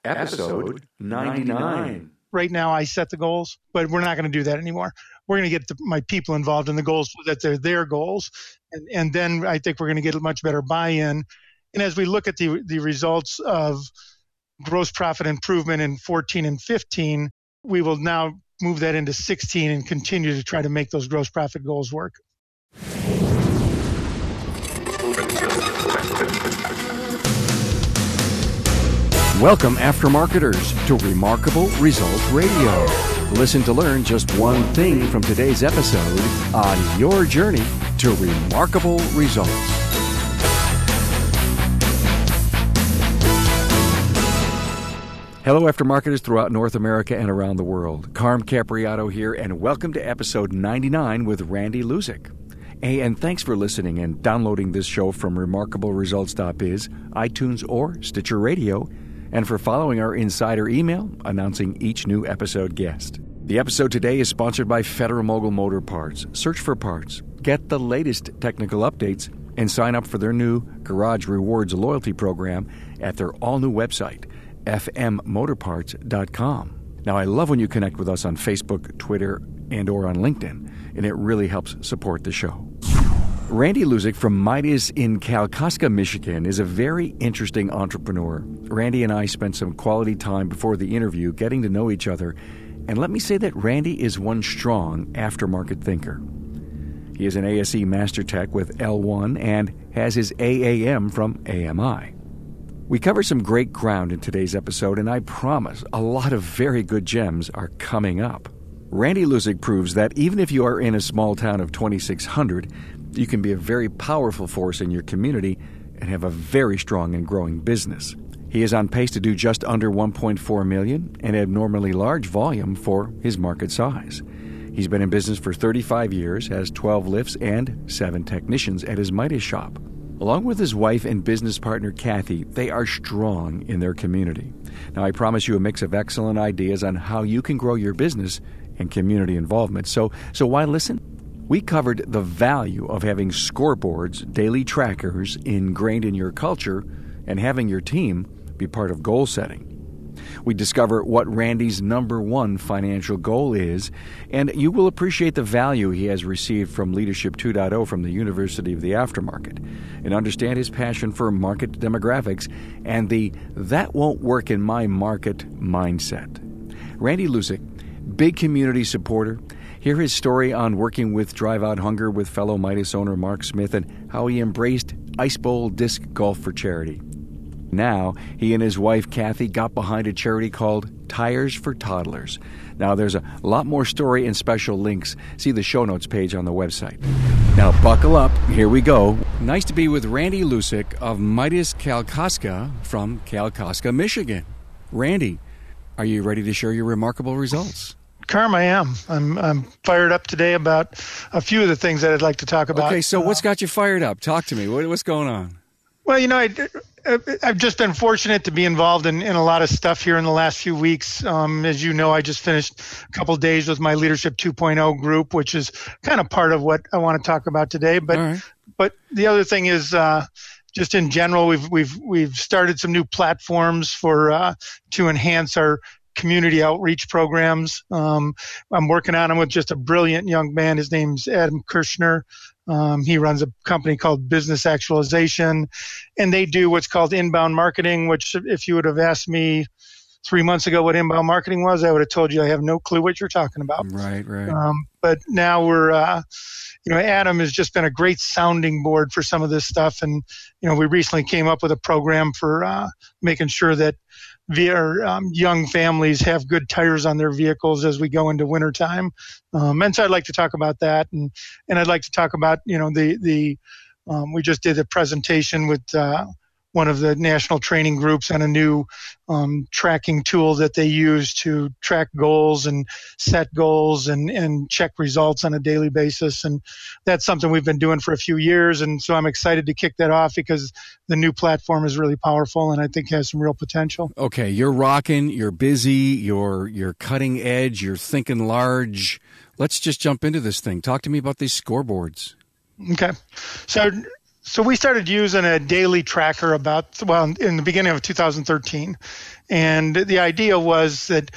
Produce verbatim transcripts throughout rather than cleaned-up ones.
episode ninety-nine. Right now, I set the goals, but we're not going to do that anymore. We're going to get the, my people involved in the goals so that they're their goals. And, and then I think we're going to get a much better buy-in. And as we look at the, the results of gross profit improvement in fourteen and fifteen, we will now move that into sixteen and continue to try to make those gross profit goals work. Welcome, Aftermarketers, to Remarkable Results Radio. Listen to learn just one thing from today's episode on your journey to remarkable results. Hello, Aftermarketers throughout North America and around the world. Carm Capriato here, and welcome to episode ninety-nine with Randy Lusick. Hey, and thanks for listening and downloading this show from remarkable results dot biz, iTunes, or Stitcher Radio, and for following our insider email announcing each new episode guest. The episode today is sponsored by Federal Mogul Motor Parts. Search for parts, get the latest technical updates, and sign up for their new Garage Rewards loyalty program at their all-new website, f m motor parts dot com. Now, I love when you connect with us on Facebook, Twitter, and or on LinkedIn, and it really helps support the show. Randy Lusick from Midas in Kalkaska, Michigan, is a very interesting entrepreneur. Randy and I spent some quality time before the interview getting to know each other, and let me say that Randy is one strong aftermarket thinker. He is an A S E Master Tech with L one and has his A A M from A M I. We cover some great ground in today's episode, and I promise a lot of very good gems are coming up. Randy Lusick proves that even if you are in a small town of twenty-six hundred, you can be a very powerful force in your community and have a very strong and growing business. He is on pace to do just under one point four million dollars and abnormally large volume for his market size. He's been in business for thirty-five years, has twelve lifts and seven technicians at his Midas shop. Along with his wife and business partner, Kathy, they are strong in their community. Now, I promise you a mix of excellent ideas on how you can grow your business and community involvement. So, so why listen? We covered the value of having scoreboards, daily trackers ingrained in your culture, and having your team be part of goal setting. We discover what Randy's number one financial goal is, and you will appreciate the value he has received from Leadership two point oh from the University of the Aftermarket, and understand his passion for market demographics and the that won't work in my market mindset. Randy Lusick, big community supporter. Hear his story on working with Drive Out Hunger with fellow Midas owner Mark Smith and how he embraced Ice Bowl disc golf for charity. Now, he and his wife Kathy got behind a charity called Tires for Toddlers. Now, there's a lot more story and special links. See the show notes page on the website. Now, buckle up. Here we go. Nice to be with Randy Lusick of Midas Kalkaska from Kalkaska, Michigan. Randy, are you ready to share your remarkable results? Carm, I am. I'm I'm fired up today about a few of the things that I'd like to talk about. Okay, so what's got you fired up? Talk to me. What, what's going on? Well, you know, I, I've just been fortunate to be involved in, in a lot of stuff here in the last few weeks. Um, as you know, I just finished a couple of days with my Leadership two point oh group, which is kind of part of what I want to talk about today. But right. but the other thing is uh, just in general, we've we've we've started some new platforms for uh, to enhance our community outreach programs. Um, I'm working on them with just a brilliant young man. His name's Adam Kirshner. Um, he runs a company called Business Actualization, and they do what's called inbound marketing, which if you would have asked me three months ago what inbound marketing was, I would have told you I have no clue what you're talking about. Right, right. Um, but now we're, uh, you know, Adam has just been a great sounding board for some of this stuff. And, you know, we recently came up with a program for uh, making sure that Via, um, young families have good tires on their vehicles as we go into wintertime. Um, and so I'd like to talk about that. And, and I'd like to talk about, you know, the, the um, we just did a presentation with uh, one of the national training groups on a new um, tracking tool that they use to track goals and set goals and, and check results on a daily basis. And that's something we've been doing for a few years. And so I'm excited to kick that off because the new platform is really powerful and I think has some real potential. Okay, you're rocking, you're busy, you're you're cutting edge, you're thinking large. Let's just jump into this thing. Talk to me about these scoreboards. Okay. So So we started using a daily tracker about, well, in the beginning of two thousand thirteen. And the idea was that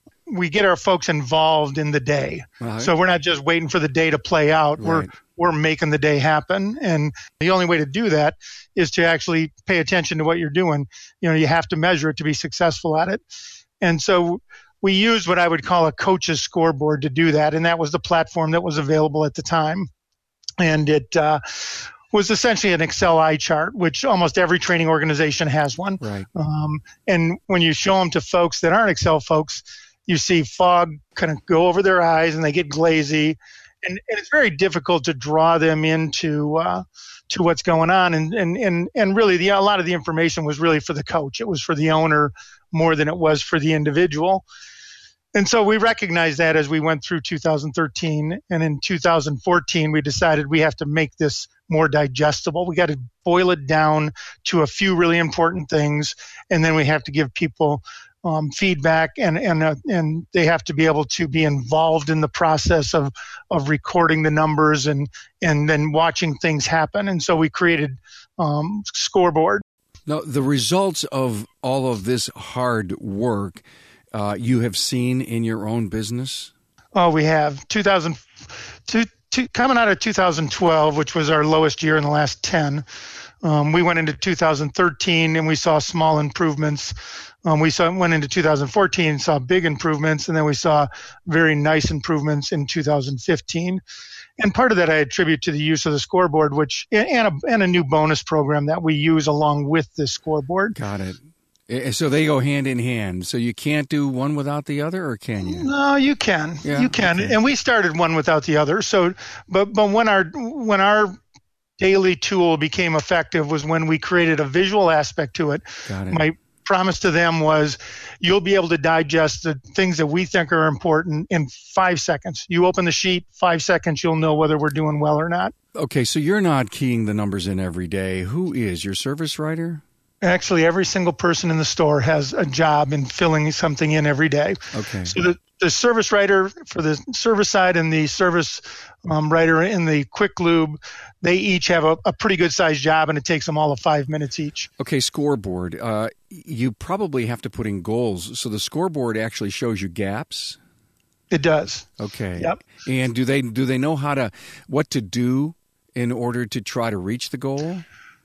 we get our folks involved in the day. Right. So we're not just waiting for the day to play out. Right. We're we're making the day happen. And the only way to do that is to actually pay attention to what you're doing. You know, you have to measure it to be successful at it. And so we used what I would call a coach's scoreboard to do that. And that was the platform that was available at the time. And it uh, was essentially an Excel eye chart, which almost every training organization has one. Right. Um, and when you show them to folks that aren't Excel folks, you see fog kind of go over their eyes and they get glazy. And, and it's very difficult to draw them into uh, to what's going on. And and and, and really, the, a lot of the information was really for the coach. It was for the owner more than it was for the individual. And so we recognized that as we went through two thousand thirteen. And in two thousand fourteen, we decided we have to make this more digestible. We got to boil it down to a few really important things. And then we have to give people um, feedback, and and uh, and they have to be able to be involved in the process of of recording the numbers and and then watching things happen. And so we created um, Scoreboard. Now, the results of all of this hard work uh, you have seen in your own business? Oh, we have. two thousand, two, two, coming out of two thousand twelve, which was our lowest year in the last ten, um, we went into two thousand thirteen and we saw small improvements. Um, we saw went into two thousand fourteen, saw big improvements, and then we saw very nice improvements in two thousand fifteen. And part of that I attribute to the use of the scoreboard, which and a, and a new bonus program that we use along with the scoreboard. Got it. So they go hand in hand. So you can't do one without the other, or can you? No, you can. Yeah, you can. Okay. And we started one without the other. So, but but when our when our daily tool became effective was when we created a visual aspect to it. Got it. My promise to them was you'll be able to digest the things that we think are important in five seconds. You open the sheet, five seconds, you'll know whether we're doing well or not. Okay, so you're not keying the numbers in every day. Who is? Your service writer? Actually, every single person in the store has a job in filling something in every day. Okay. So the, the service writer for the service side and the service um, writer in the quick lube, they each have a, a pretty good sized job, and it takes them all of five minutes each. Okay, scoreboard. Uh, you probably have to put in goals. So the scoreboard actually shows you gaps? It does. Okay. Yep. And do they do they know how to what to do in order to try to reach the goal?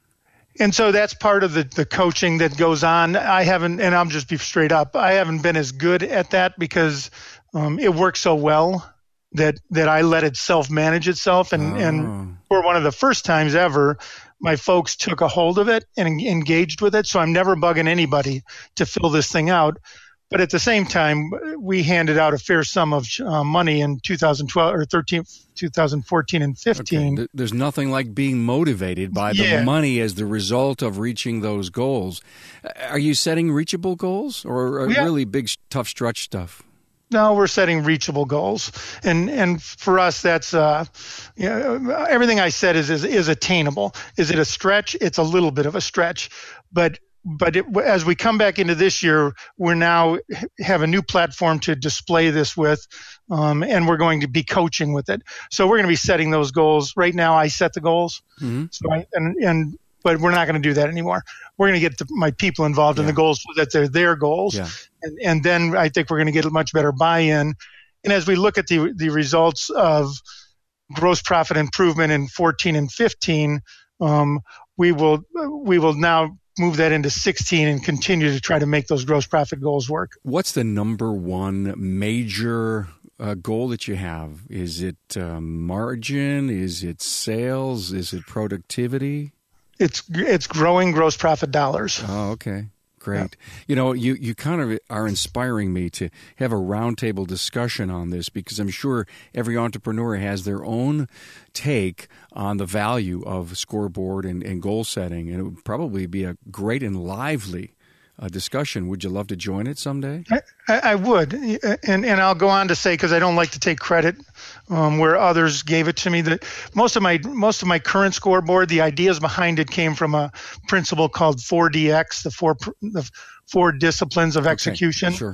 And so that's part of the, the coaching that goes on. I haven't, and I'll just be straight up, I haven't been as good at that because um, it works so well that that I let it self-manage itself. And, oh. and for one of the first times ever, my folks took a hold of it and engaged with it. So I'm never bugging anybody to fill this thing out. But at the same time, we handed out a fair sum of uh, money in two thousand twelve or thirteen, two thousand fourteen and fifteen. Okay. There's nothing like being motivated by yeah. the money as the result of reaching those goals. Are you setting reachable goals or yeah. really big, tough stretch stuff? No, we're setting reachable goals, and and for us, that's uh, you know, everything I said is, is is attainable. Is it a stretch? It's a little bit of a stretch, but. But it, as we come back into this year, we're now have a new platform to display this with, um, and we're going to be coaching with it. So we're going to be setting those goals. Right now, I set the goals, mm-hmm. so I, and and but we're not going to do that anymore. We're going to get the, my people involved yeah. in the goals so that they're their goals, yeah. and and then I think we're going to get a much better buy-in. And as we look at the the results of gross profit improvement in fourteen and fifteen, um, we will we will now move that into sixteen and continue to try to make those gross profit goals work. What's the number one major uh, goal that you have? Is it uh, margin? Is it sales? Is it productivity? It's it's growing gross profit dollars. Oh, okay. Great. Yeah. You know, you, you kind of are inspiring me to have a roundtable discussion on this because I'm sure every entrepreneur has their own take on the value of scoreboard and, and goal setting, and it would probably be a great and lively uh, discussion. Would you love to join it someday? I, I would, and and I'll go on to say, because I don't like to take credit um, where others gave it to me, that most of my most of my current scoreboard, the ideas behind it came from a principle called four D X, the four the four disciplines of execution. Okay, sure.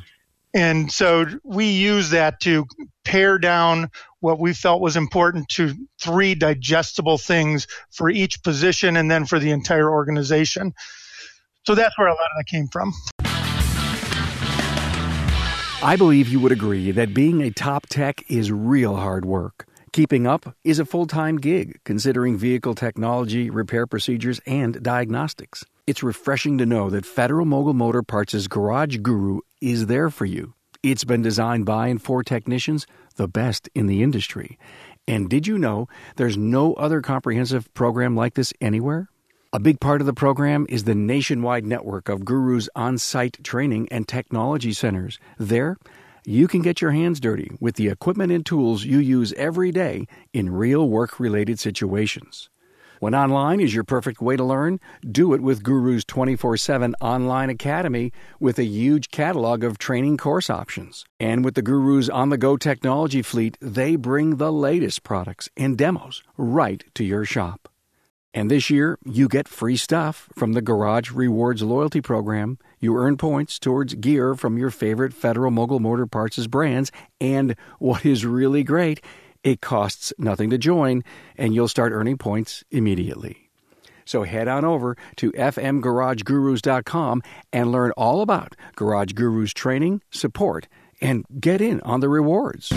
And so we use that to pare down what we felt was important to three digestible things for each position and then for the entire organization. So that's where a lot of that came from. I believe you would agree that being a top tech is real hard work. Keeping up is a full-time gig, considering vehicle technology, repair procedures, and diagnostics. It's refreshing to know that Federal Mogul Motor Parts' Garage Guru is there for you. It's been designed by and for technicians, the best in the industry. And did you know there's no other comprehensive program like this anywhere? A big part of the program is the nationwide network of Guru's on-site training and technology centers. There, you can get your hands dirty with the equipment and tools you use every day in real work-related situations. When online is your perfect way to learn, do it with Guru's twenty-four seven online academy with a huge catalog of training course options. And with the Guru's on-the-go technology fleet, they bring the latest products and demos right to your shop. And this year, you get free stuff from the Garage Rewards loyalty program. You earn points towards gear from your favorite Federal Mogul Motor Parts' brands. And what is really great, it costs nothing to join, and you'll start earning points immediately. So head on over to f m garage gurus dot com and learn all about Garage Gurus training, support, and get in on the rewards.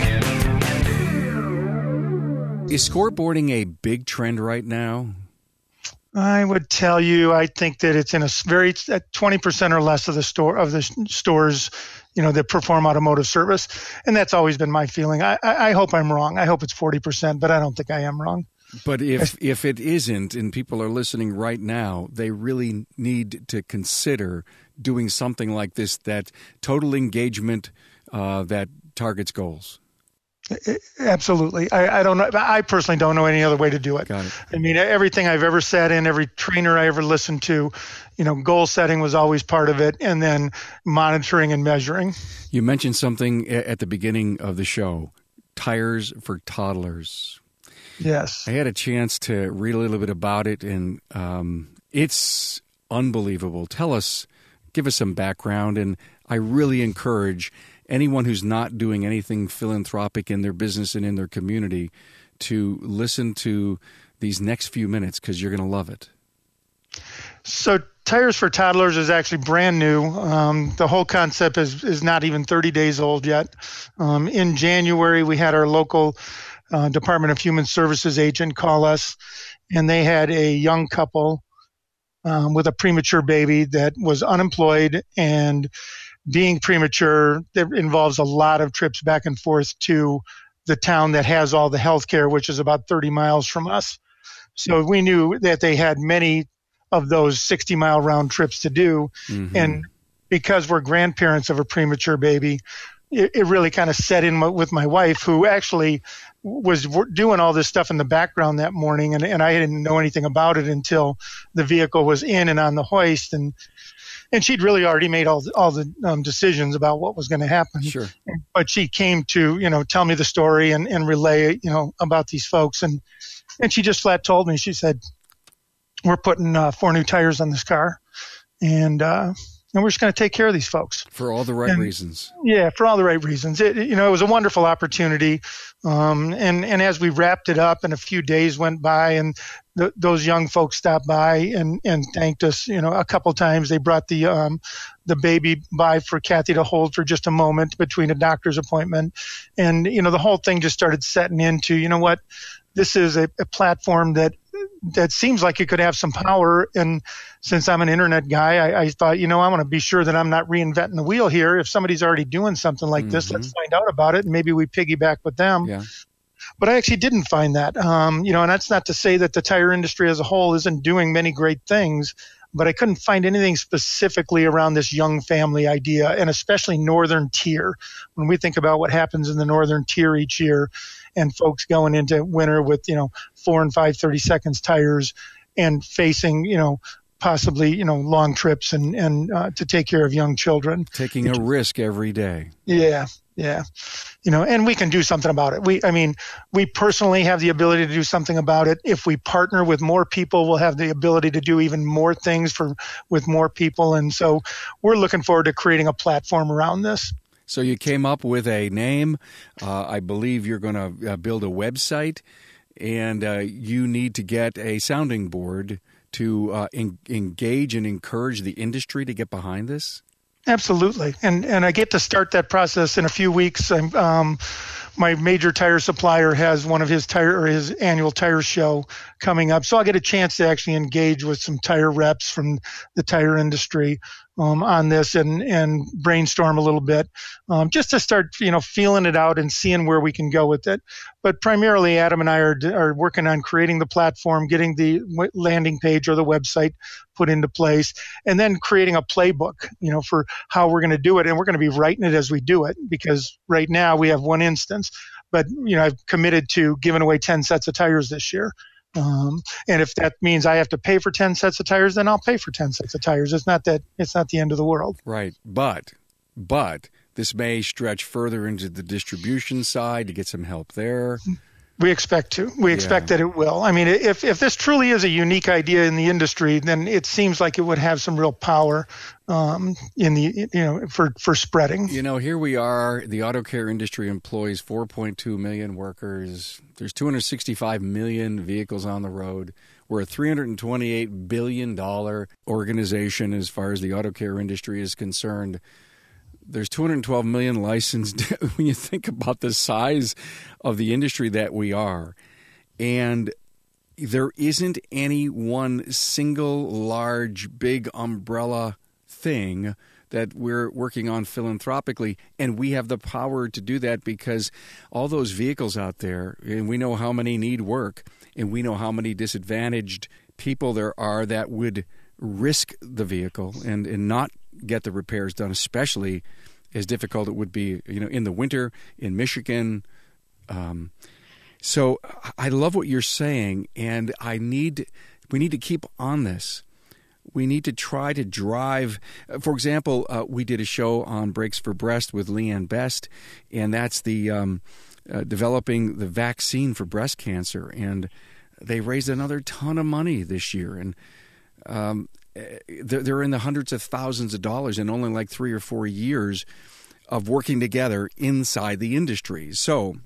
Is scoreboarding a big trend right now? I would tell you, I think that it's in a very twenty percent or less of the store of the stores, you know, that perform automotive service, and that's always been my feeling. I, I, I hope I'm wrong. I hope it's forty percent, but I don't think I am wrong. But if if it isn't, and people are listening right now, they really need to consider doing something like this. That total engagement uh, that targets goals. Absolutely. I, I don't know. I personally don't know any other way to do it. Got it. I mean, everything I've ever sat in, every trainer I ever listened to, you know, goal setting was always part of it, and then monitoring and measuring. You mentioned something at the beginning of the show, tires for toddlers. Yes. I had a chance to read a little bit about it, and um, it's unbelievable. Tell us, give us some background, and I really encourage anyone who's not doing anything philanthropic in their business and in their community to listen to these next few minutes, because you're going to love it. So Tires for Toddlers is actually brand new. Um, the whole concept is, is not even thirty days old yet. Um, in January, we had our local uh, Department of Human Services agent call us, and they had a young couple um, with a premature baby that was unemployed, and being premature, that involves a lot of trips back and forth to the town that has all the health care, which is about thirty miles from us. So we knew that they had many of those sixty mile round trips to do. Mm-hmm. And because we're grandparents of a premature baby, it, it really kind of set in with my wife, who actually was doing all this stuff in the background that morning. And, and I didn't know anything about it until the vehicle was in and on the hoist. And And she'd really already made all the, all the um, decisions about what was going to happen. Sure. But she came to, you know, tell me the story and, and relay, you know, about these folks. And, and she just flat told me, she said, we're putting uh, four new tires on this car, and uh, and we're just going to take care of these folks. For all the right and, reasons. Yeah, for all the right reasons. It, you know, it was a wonderful opportunity. Um, and, and as we wrapped it up and a few days went by, and th- those young folks stopped by and, and thanked us, you know, a couple times. They brought the um, the baby by for Kathy to hold for just a moment between a doctor's appointment. And, you know, the whole thing just started setting into, you know what, this is a, a platform that that seems like it could have some power. And since I'm an internet guy, I, I thought, you know, I want to be sure that I'm not reinventing the wheel here. If somebody's already doing something like mm-hmm. this, let's find out about it, and maybe we piggyback with them. Yeah. But I actually didn't find that. Um, you know, and that's not to say that the tire industry as a whole isn't doing many great things, but I couldn't find anything specifically around this young family idea, and especially Northern Tier. When we think about what happens in the Northern Tier each year, and folks going into winter with, you know, four and five thirty seconds tires and facing, you know, possibly, you know, long trips and, and uh, to take care of young children. Taking a risk every day. Yeah. Yeah. You know, and we can do something about it. We, I mean, we personally have the ability to do something about it. If we partner with more people, we'll have the ability to do even more things for, with more people. And so we're looking forward to creating a platform around this. So you came up with a name. Uh, I believe you're going to uh, build a website, and uh, you need to get a sounding board to uh, en- engage and encourage the industry to get behind this? Absolutely. And and I get to start that process in a few weeks. I'm, um, my major tire supplier has one of his tire or his annual tire show coming up. So I'll get a chance to actually engage with some tire reps from the tire industry um, on this and, and brainstorm a little bit um, just to start, you know, feeling it out and seeing where we can go with it. But primarily, Adam and I are, are working on creating the platform, getting the landing page or the website put into place, and then creating a playbook, you know, for how we're going to do it. And we're going to be writing it as we do it, because right now we have one instance. But, you know, I've committed to giving away ten sets of tires this year. Um, and if that means I have to pay for ten sets of tires, then I'll pay for ten sets of tires. It's not that it's not the end of the world. Right. But, but this may stretch further into the distribution side to get some help there. We expect to. We expect yeah. that it will. I mean, if if this truly is a unique idea in the industry, then it seems like it would have some real power um, in the you know for for spreading. You know, here we are. The auto care industry employs four point two million workers. There's two hundred sixty-five million vehicles on the road. We're a three hundred twenty-eight billion dollars organization as far as the auto care industry is concerned. There's two hundred twelve million licensed when you think about the size of the industry that we are. And there isn't any one single large, big umbrella thing that we're working on philanthropically. And we have the power to do that because all those vehicles out there, and we know how many need work, and we know how many disadvantaged people there are that would risk the vehicle and, and not get the repairs done, especially as difficult it would be, you know, in the winter in Michigan. Um, so I love what you're saying, and I need we need to keep on this. We need to try to drive. For example, uh, we did a show on Brakes for Breast with Leanne Best, and that's the um, uh, developing the vaccine for breast cancer, and they raised another ton of money this year, and um, they're in the hundreds of thousands of dollars in only like three or four years of working together inside the industry. So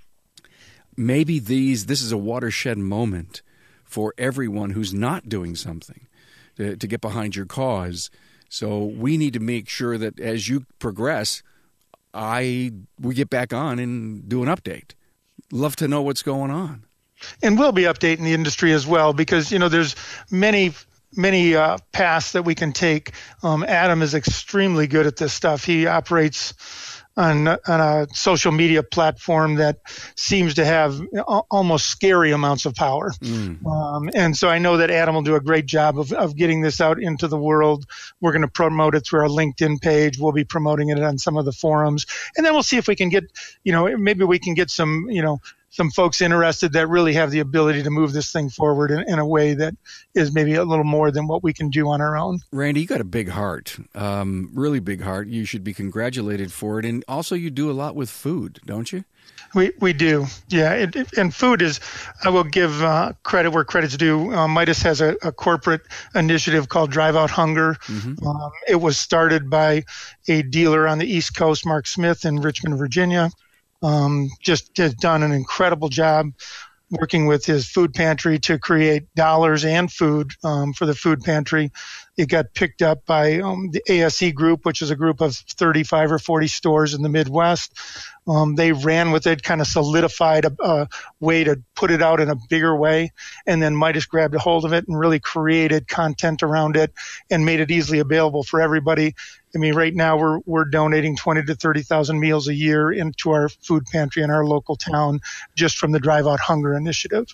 maybe these this is a watershed moment for everyone who's not doing something to, to get behind your cause. So we need to make sure that as you progress, I we get back on and do an update. Love to know what's going on. And we'll be updating the industry as well, because, you know, there's many many uh, paths that we can take. Um, Adam is extremely good at this stuff. He operates on, on a social media platform that seems to have almost scary amounts of power. Mm. Um, and so I know that Adam will do a great job of, of getting this out into the world. We're going to promote it through our LinkedIn page. We'll be promoting it on some of the forums. And then we'll see if we can get, you know, maybe we can get some, you know, some folks interested that really have the ability to move this thing forward in, in a way that is maybe a little more than what we can do on our own. Randy, you got a big heart, um, really big heart. You should be congratulated for it. And also you do a lot with food, don't you? We we do, yeah. It, it, and food is, I will give uh, credit where credit's due. Uh, Midas has a, a corporate initiative called Drive Out Hunger. Mm-hmm. Um, it was started by a dealer on the East Coast, Mark Smith, in Richmond, Virginia. Um, just has done an incredible job working with his food pantry to create dollars and food um, for the food pantry. It got picked up by um, the A S E Group, which is a group of thirty-five or forty stores in the Midwest. Um, they ran with it, kind of solidified a, a way to put it out in a bigger way. And then Midas grabbed a hold of it and really created content around it and made it easily available for everybody. I mean, right now we're we're donating twenty to thirty thousand meals a year into our food pantry in our local town just from the Drive Out Hunger initiative.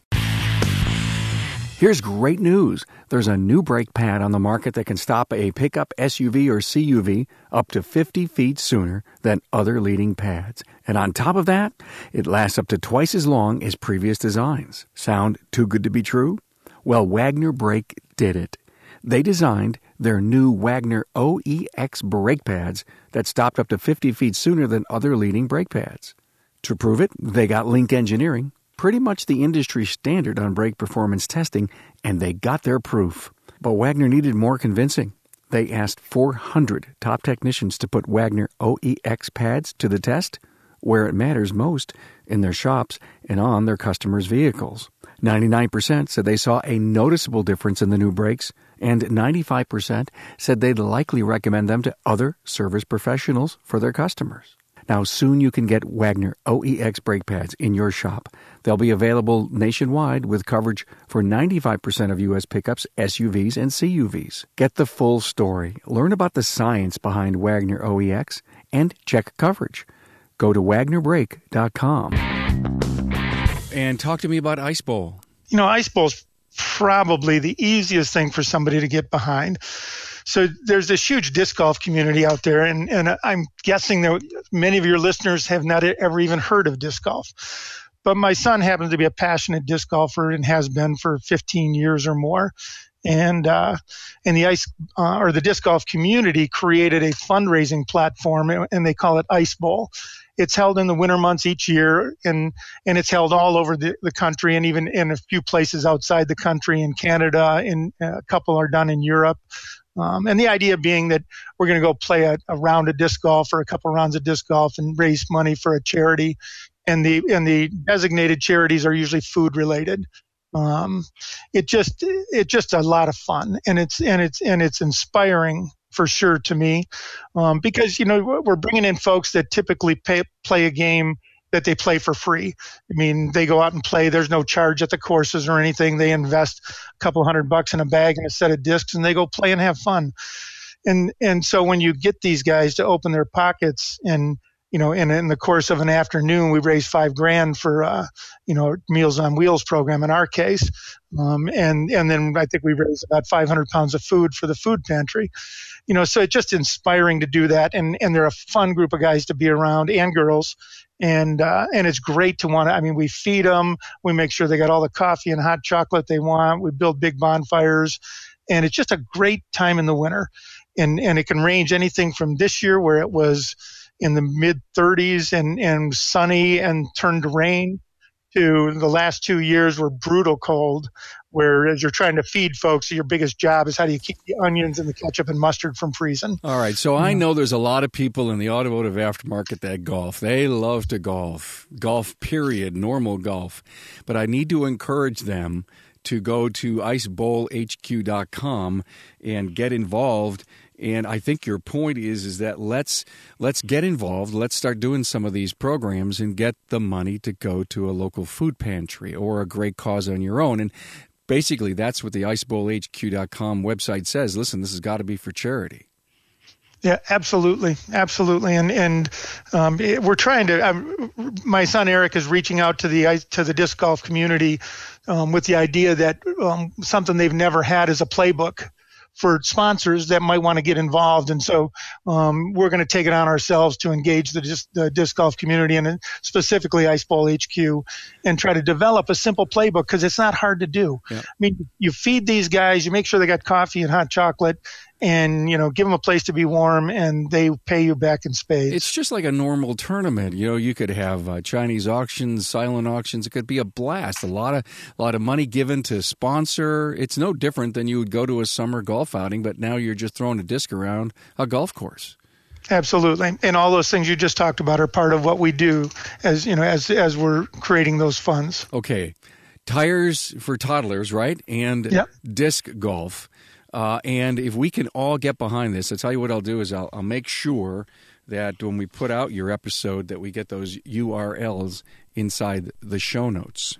Here's great news. There's a new brake pad on the market that can stop a pickup S U V or C U V up to fifty feet sooner than other leading pads. And on top of that, it lasts up to twice as long as previous designs. Sound too good to be true? Well, Wagner Brake did it. They designed their new Wagner O E X brake pads that stopped up to fifty feet sooner than other leading brake pads. To prove it, they got Link Engineering, pretty much the industry standard on brake performance testing, and they got their proof. But Wagner needed more convincing. They asked four hundred top technicians to put Wagner O E X pads to the test, where it matters most, in their shops and on their customers' vehicles. ninety-nine percent said they saw a noticeable difference in the new brakes, and ninety-five percent said they'd likely recommend them to other service professionals for their customers. Now, soon you can get Wagner O E X brake pads in your shop. They'll be available nationwide with coverage for ninety-five percent of U S pickups, S U Vs, and C U Vs. Get the full story. Learn about the science behind Wagner O E X and check coverage. Go to Wagner Brake dot com. And talk to me about Ice Bowl. You know, Ice Bowl's probably the easiest thing for somebody to get behind. So there's this huge disc golf community out there, and, and I'm guessing that many of your listeners have not ever even heard of disc golf. But my son happens to be a passionate disc golfer and has been for fifteen years or more. And uh, and the ice uh, or the disc golf community created a fundraising platform, and they call it Ice Bowl. It's held in the winter months each year, and and it's held all over the, the country, and even in a few places outside the country, in Canada, and a couple are done in Europe. Um, and the idea being that we're going to go play a, a round of disc golf or a couple rounds of disc golf and raise money for a charity. And the and the designated charities are usually food related. Um, it just it's just a lot of fun, and it's and it's and it's inspiring for sure to me, um, because you know we're bringing in folks that typically pay, play a game that they play for free. I mean, they go out and play. There's no charge at the courses or anything. They invest a couple hundred bucks in a bag and a set of discs, and they go play and have fun. And and so when you get these guys to open their pockets, and you know, in, in the course of an afternoon, we raised five grand for, uh, you know, Meals on Wheels program in our case. Um, and, and then I think we raised about five hundred pounds of food for the food pantry. You know, so it's just inspiring to do that. And, and they're a fun group of guys to be around, and girls. And, uh, and it's great to want to, I mean, we feed them. We make sure they got all the coffee and hot chocolate they want. We build big bonfires, and it's just a great time in the winter. And, and it can range anything from this year, where it was in the mid thirties and, and sunny and turned to rain, to the last two years were brutal cold, where as you're trying to feed folks, your biggest job is how do you keep the onions and the ketchup and mustard from freezing. All right, so I know there's a lot of people in the automotive aftermarket that golf. They love to golf, golf period, normal golf. But I need to encourage them to go to ice bowl h q dot com and get involved. And I think your point is is that let's let's get involved. Let's start doing some of these programs and get the money to go to a local food pantry or a great cause on your own. And basically, that's what the ice bowl h q dot com website says. Listen, this has got to be for charity. Yeah, absolutely, absolutely, and and um, it, we're trying to. Um, my son Eric is reaching out to the to the disc golf community um, with the idea that um, something they've never had is a playbook for sponsors that might want to get involved. And so um, we're going to take it on ourselves to engage the, disc, the disc golf community, and specifically Ice Bowl H Q, and try to develop a simple playbook, because it's not hard to do. Yeah. I mean, you feed these guys, you make sure they got coffee and hot chocolate, and, you know, give them a place to be warm, and they pay you back in spades. It's just like a normal tournament. You know, you could have uh, Chinese auctions, silent auctions. It could be a blast. A lot of a lot of money given to sponsor. It's no different than you would go to a summer golf outing, but now you're just throwing a disc around a golf course. Absolutely. And all those things you just talked about are part of what we do as, you know, as as we're creating those funds. Okay. Tires for toddlers, right? And yep. Disc golf. Uh, and if we can all get behind this, I'll tell you what I'll do is I'll, I'll make sure that when we put out your episode that we get those U R Ls inside the show notes.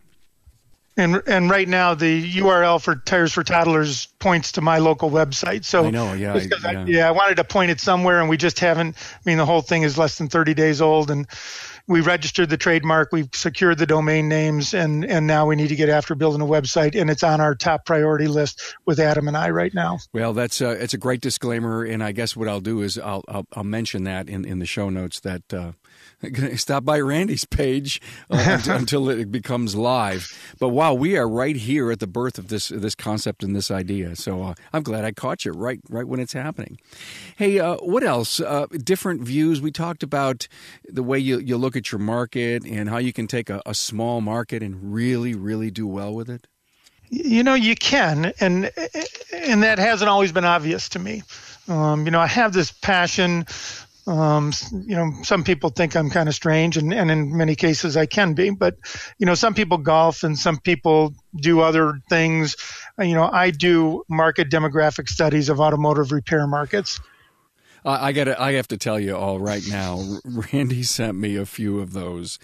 And and right now the U R L for Tires for Toddlers points to my local website. So I know, yeah, I, yeah. I, yeah, I wanted to point it somewhere, and we just haven't. I mean, the whole thing is less than thirty days old, and we registered the trademark, we've secured the domain names, and, and now we need to get after building a website, and it's on our top priority list with Adam and I right now. Well, that's uh, it's a great disclaimer, and I guess what I'll do is I'll I'll, I'll mention that in, in the show notes that uh, stop by Randy's page uh, until, until it becomes live. But wow, we are right here at the birth of this this concept and this idea. So uh, I'm glad I caught you right right when it's happening. Hey, uh, what else? Uh, different views. We talked about the way you you look at your market and how you can take a, a small market and really, really do well with it? You know, you can, and and that hasn't always been obvious to me. Um, you know, I have this passion. Um, you know, some people think I'm kind of strange, and, and in many cases I can be. But, you know, some people golf and some people do other things. You know, I do market demographic studies of automotive repair markets. Uh, I got. I have to tell you all right now. Randy sent me a few of those,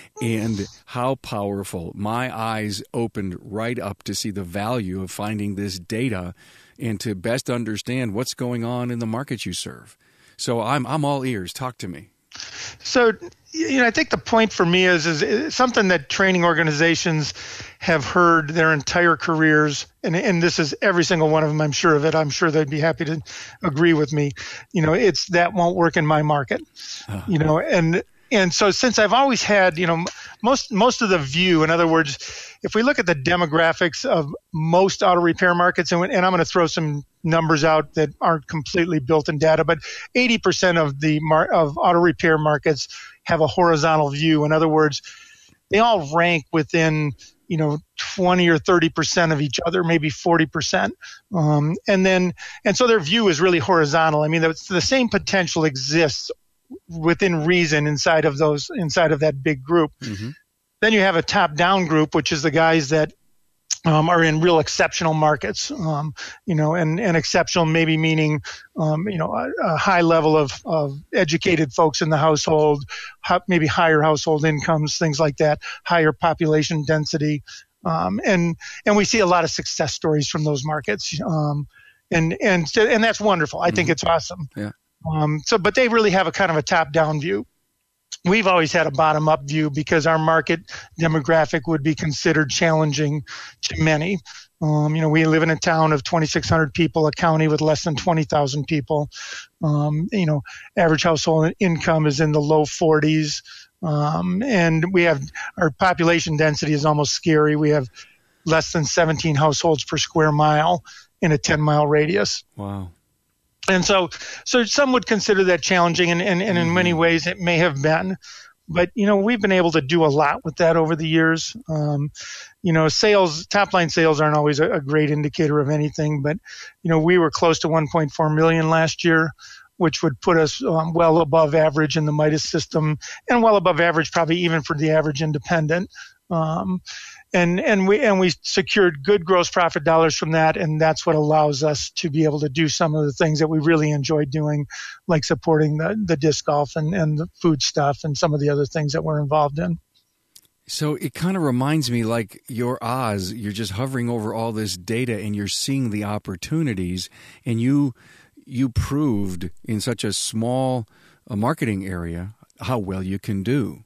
and how powerful! My eyes opened right up to see the value of finding this data, and to best understand what's going on in the markets you serve. So I'm I'm all ears. Talk to me. So, you know, I think the point for me is is something that training organizations have heard their entire careers, and and this is every single one of them. I'm sure of it. I'm sure they'd be happy to agree with me. You know, it's that won't work in my market. Uh-huh. You know, and and so since I've always had, you know, most most of the view. In other words, if we look at the demographics of most auto repair markets, and, and I'm going to throw some numbers out that aren't completely built in data, but eighty percent of the mar- of auto repair markets have a horizontal view. In other words, they all rank within, you know, twenty or thirty percent of each other, maybe forty percent. Um, and then, and so their view is really horizontal. I mean, the, the same potential exists within reason inside of those, inside of that big group. Mm-hmm. Then you have a top-down group, which is the guys that um, are in real exceptional markets, um, you know, and, and exceptional maybe meaning, um, you know, a, a high level of, of educated folks in the household, maybe higher household incomes, things like that, higher population density. Um, and, and we see a lot of success stories from those markets. Um, and, and, and that's wonderful. I mm-hmm. think it's awesome. Yeah. Um, so, but they really have a kind of a top-down view. We've always had a bottom-up view because our market demographic would be considered challenging to many. Um, you know, we live in a town of twenty-six hundred people, a county with less than twenty thousand people. Um, you know, average household income is in the low forties. Um, and we have, our population density is almost scary. We have less than seventeen households per square mile in a ten mile radius. Wow. And so, so some would consider that challenging, and, and, and in many ways it may have been. But, you know, we've been able to do a lot with that over the years. Um, you know, sales, top line sales aren't always a, a great indicator of anything, but, you know, we were close to one point four million last year, which would put us um, well above average in the Midas system, and well above average probably even for the average independent. Um, and, and we, and we secured good gross profit dollars from that. And that's what allows us to be able to do some of the things that we really enjoy doing, like supporting the, the disc golf and, and the food stuff and some of the other things that we're involved in. So it kind of reminds me like your Oz, you're just hovering over all this data and you're seeing the opportunities, and you, you proved in such a small uh, marketing area how well you can do.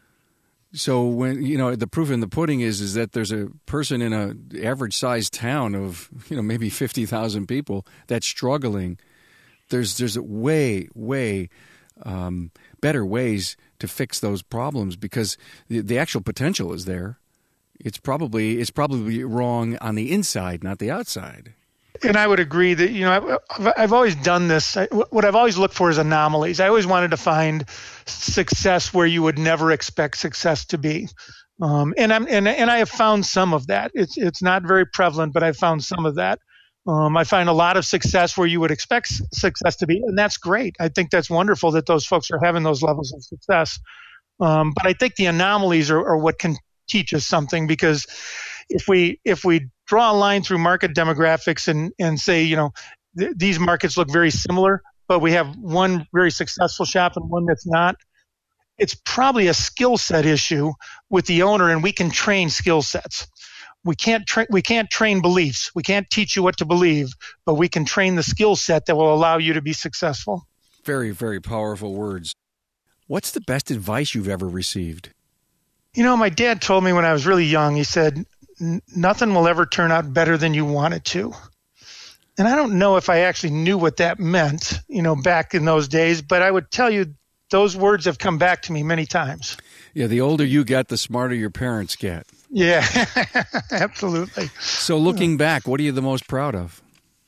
So when, you know, the proof in the pudding is is that there's a person in a average sized town of, you know, maybe fifty thousand people that's struggling. There's there's way, way um, better ways to fix those problems because the, the actual potential is there. It's probably it's probably wrong on the inside, not the outside. And I would agree that, you know, I've, I've always done this. I, what I've always looked for is anomalies. I always wanted to find success where you would never expect success to be. Um, and I'm and and I have found some of that. It's it's not very prevalent, but I've found some of that. Um, I find a lot of success where you would expect success to be, and that's great. I think that's wonderful that those folks are having those levels of success. Um, but I think the anomalies are, are what can teach us something, because if we if we draw a line through market demographics and, and say, you know, th- these markets look very similar, but we have one very successful shop and one that's not, it's probably a skill set issue with the owner, and we can train skill sets. We can't tra- we can't train beliefs. We can't teach you what to believe, but we can train the skill set that will allow you to be successful. Very, very powerful words. What's the best advice you've ever received? You know, my dad told me when I was really young, he said, nothing will ever turn out better than you want it to. And I don't know if I actually knew what that meant, you know, back in those days, but I would tell you those words have come back to me many times. Yeah, the older you get, the smarter your parents get. Yeah, absolutely. So looking back, what are you the most proud of?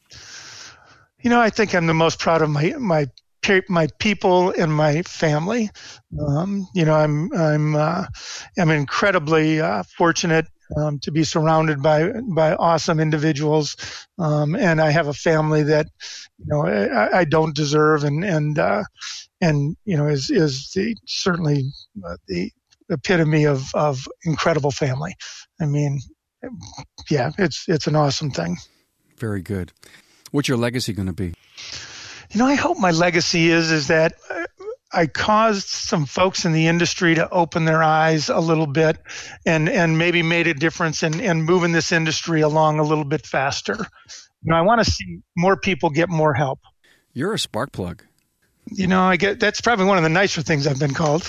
You know, I think I'm the most proud of my my my people and my family. Um, you know, I'm I'm uh, I'm incredibly uh, fortunate um, to be surrounded by by awesome individuals, um, and I have a family that you know I, I don't deserve, and and uh, and you know is is the certainly the epitome of of incredible family. I mean, yeah, it's it's an awesome thing. Very good. What's your legacy going to be? You know, I hope my legacy is is that I caused some folks in the industry to open their eyes a little bit and, and maybe made a difference in, in moving this industry along a little bit faster. You know, I want to see more people get more help. You're a spark plug. You know, I get that's probably one of the nicer things I've been called.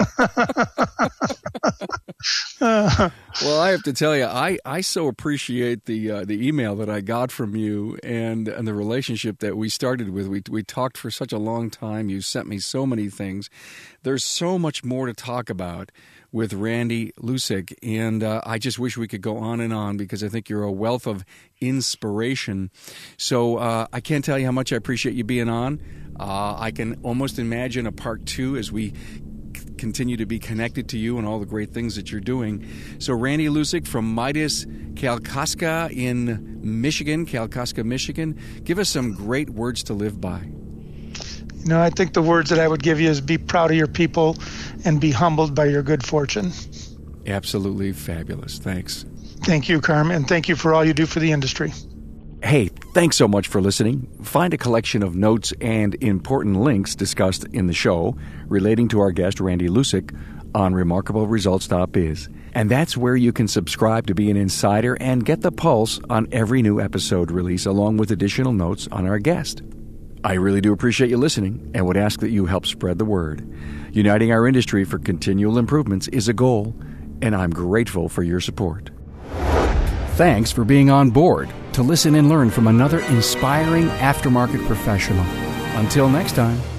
uh, well, I have to tell you, I, I so appreciate the uh, the email that I got from you and and the relationship that we started with. We we talked for such a long time. You sent me so many things. There's so much more to talk about with Randy Lusick, and uh, I just wish we could go on and on because I think you're a wealth of inspiration. So uh, I can't tell you how much I appreciate you being on. Uh, I can almost imagine a part two as we c- continue to be connected to you and all the great things that you're doing. So Randy Lusick from Midas Kalkaska in Michigan, Kalkaska, Michigan. Give us some great words to live by. You know, I think the words that I would give you is be proud of your people and be humbled by your good fortune. Absolutely fabulous. Thanks. Thank you, Carm, and thank you for all you do for the industry. Hey, thanks so much for listening. Find a collection of notes and important links discussed in the show relating to our guest, Randy Lusick, on remarkable results dot biz. And that's where you can subscribe to be an insider and get the pulse on every new episode release, along with additional notes on our guest. I really do appreciate you listening and would ask that you help spread the word. Uniting our industry for continual improvements is a goal, and I'm grateful for your support. Thanks for being on board to listen and learn from another inspiring aftermarket professional. Until next time.